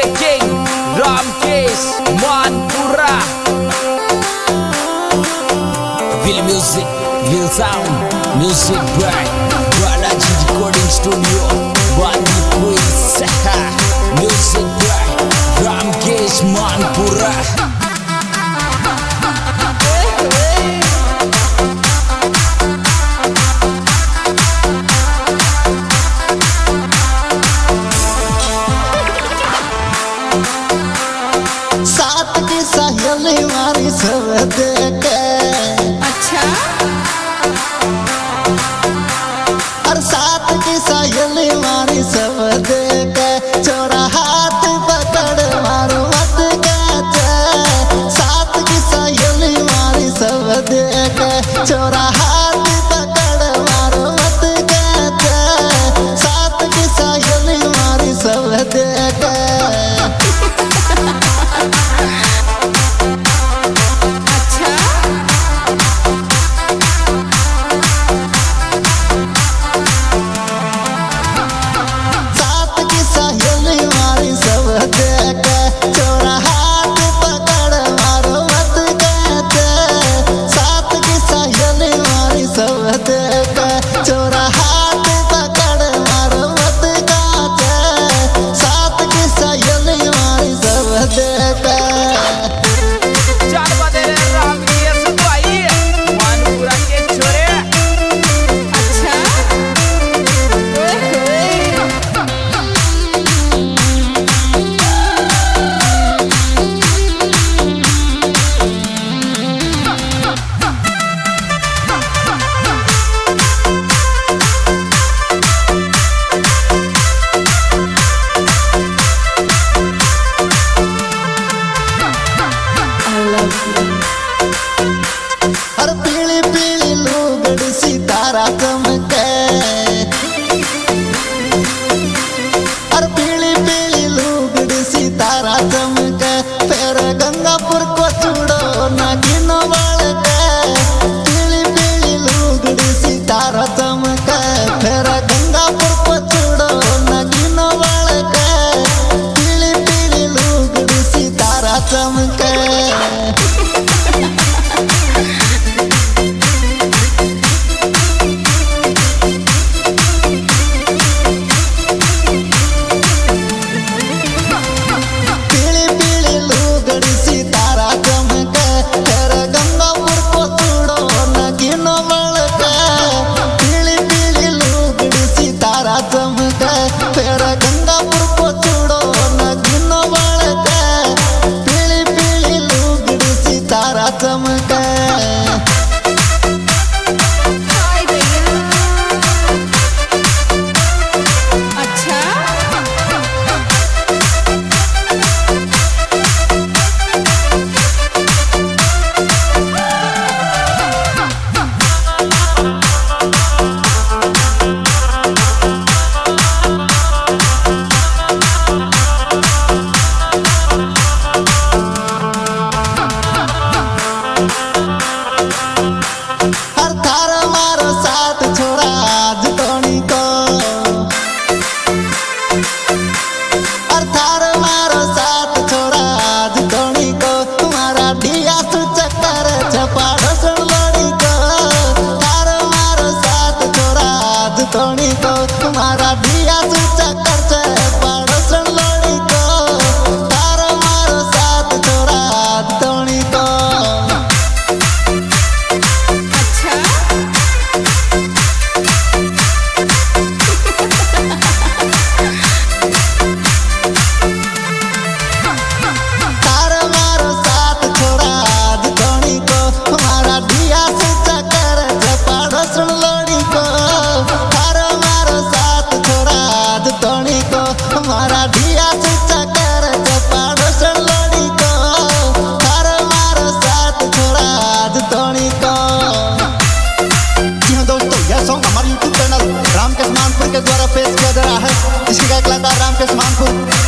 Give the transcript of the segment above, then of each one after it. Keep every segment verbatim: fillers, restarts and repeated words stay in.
King Ramkesh Manpura. Will music, will sound, music bright. Balaji Recording Studio, Bandi Quiz. Music bright, Ramkesh Manpura. मारी सब देखे अच्छा और साथ की सायली मारी सब देखे चोरा हाथ पकड़ मारो मत कहते साथ की सायली मारी सब देखे चोरा हाथ पकड़ मारो मत कहते साथ की सायली मारी सब देखे चोरा हाथ पकड़ मारो मत काटे साथ की सायली मारी सब देखे चार बदे राम की सफाई मानपुरा के छोरे अच्छा हर पीली पीली लुगड़ी सितारा चमके हर पीली पीली लुगड़ी सितारा चमके फिर गंगापुर को चूड़ो नागिन बड़के पीली पीली लुगड़ी सितारा चमके फिर गंगापुर को चूड़ो नागिन बड़के पीली पीली लुगड़ी सितारा चमके फिर गंगापुर को चूड़ो नगिन बड़के पीली पीली लुगड़ी सितारा चमके अच्छा हर थार मारो साथ छोड़ा आज धोनी को हर थार मारो साथ छोड़ा आज धोनी को तुम्हारा ढिया सु चक्कर छपाड़ो सुन लोड़ी को थार मारो साथ छोड़ा आज धोनी को तुम्हारा ढिया सु चक्कर छपाड़ो सुन लोड़ी को थार मारो साथ छोड़ा आज धोनी को हमारा ढिया से चक्कर चपाड़ो सुन लोड़ी को हर मारो साथ छोड़ा आज धोनी को। जी हाँ दोस्तों, यह सॉन्ग हमारे यूट्यूब चैनल रामकेश मानपुर के द्वारा पेश किया जा रहा है। इसकी गायक कलाकार रामकेश मानपुर।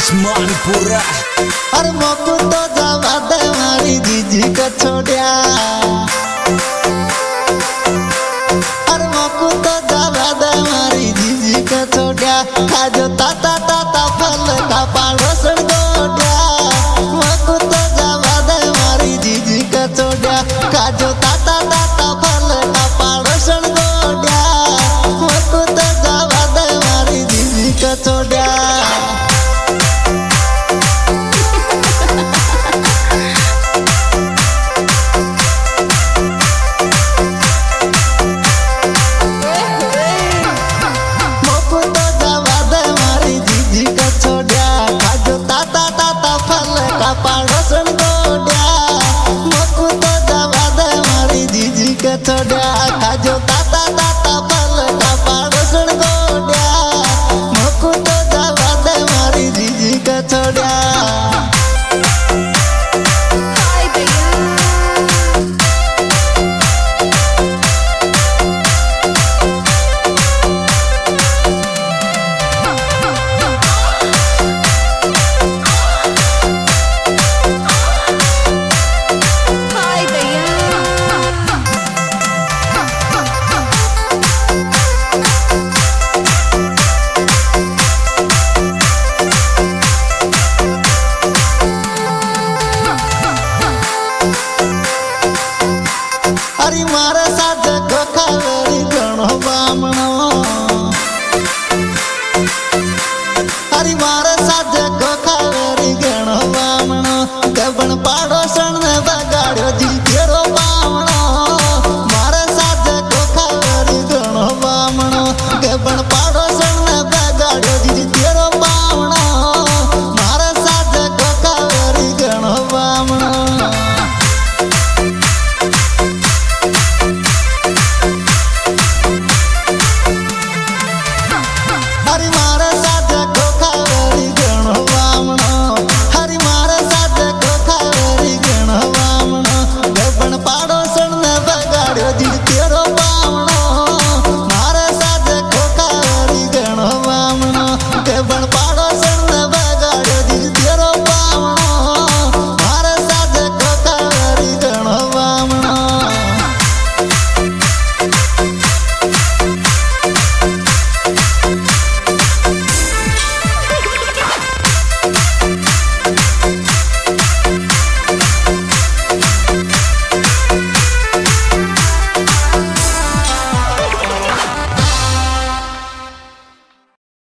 मानपुरा। अरे मोकू तो जावा दे मारी जीजी का छोड़िया, अरे मोकू तो जावा दे मारी जीजी का छोड़िया, खाजो ताता ताता फल का पाड़ोसन गोड्या। मोकू तो जावा दे मारी जीजी का छोड़िया, खाजो ताता ताता फल का पाड़ोसन गोड्या। मोकू तो जावा दे मारी जीजी का छोड़िया। छोड़ा खाजो ताता ताता फल का पाड़ोसन गोड्या। मोकू तो जावा दे मारी जीजी का छोड़ा। हाय भैया हाय भैया अरे मारे साथ गोखावेरी गणो बामणो, अरे मारे